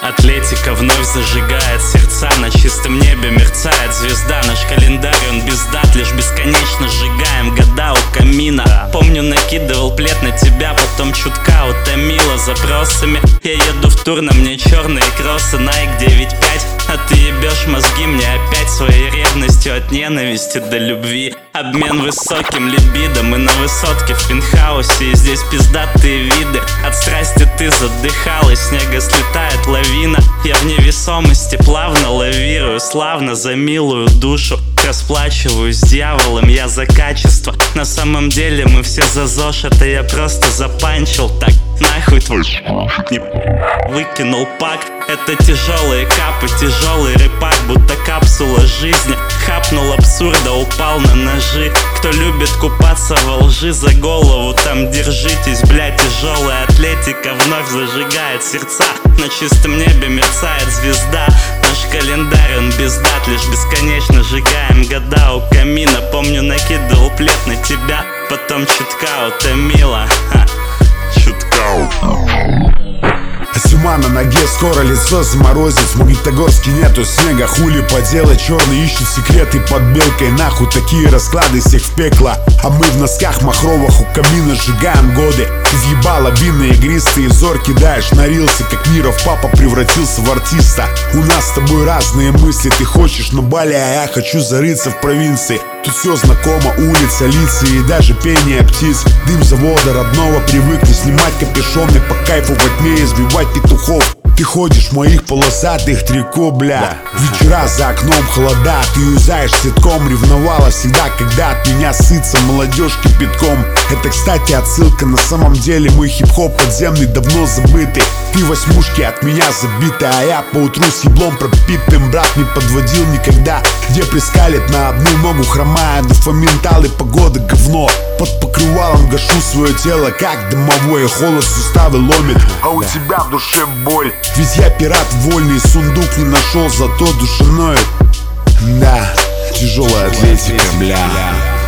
Атлетика вновь зажигает сердца, на чистом небе мерцает звезда. Наш календарь, он без дат, лишь бесконечно сжигаем года у камина. Помню, накидывал плед на тебя, потом чутка утомила запросами. Я еду в тур, на мне черные кроссы, Nike 9.5, а ты ебешь мозги мне опять своей ревностью от ненависти до любви. Обмен высоким либидо, мы на высотке в пентхаусе, и здесь пиздатые виды. От страсти ты задыхалась, снега слетает лавина. Я в невесомости плавно лавирую, славно за милую душу. Расплачиваюсь с дьяволом, я за качество. На самом деле мы все за ЗОЖ, это я просто запанчил так. Нахуй твой выкинул пак. Это тяжелые капы, тяжелый рэпак, будто капсула жизни. Хапнул абсурда, упал на ножи. Кто любит купаться во лжи, за голову там держитесь, блядь. Тяжелая атлетика вновь зажигает сердца, на чистом небе мерцает звезда. Наш календарь, он без дат, лишь бесконечно сжигаем года у камина. Помню, накидывал плед на тебя, потом чутка утомила. Зима на ноге, скоро лицо заморозит. В Магнитогорске нету снега, хули поделать. Черный ищет секреты под белкой. Нахуй такие расклады, всех в пекло. А мы в носках махровых у камина сжигаем годы. Въебало винные игристые взор кидаешь на рилсы, как Миров папа превратился в артиста. У нас с тобой разные мысли, ты хочешь на Бали, а я хочу зарыться в провинции. Тут все знакомо, улица, лица и даже пение птиц. Дым завода родного, привыкли снимать капюшоны, по кайфу во тьме избивать петухов. Ты ходишь в моих полосатых трико, бля. Вечера за окном холода, ты юзаешь ситком. Ревновала всегда, когда от меня сытся молодежь кипятком. Это, кстати, отсылка, на самом деле мой хип-хоп подземный давно забытый. Ты восьмушки от меня забиты, а я поутру с еблом пропитым. Брат не подводил никогда, где прискалит на одну ногу хромая. Дофамин, тал и погода говно. Под покрывалом гашу свое тело, как дымовое. Холод суставы ломит, а у тебя в душе боль. Ведь я пират вольный, сундук не нашел, зато душа ноет. Да, тяжелая атлетика, бля.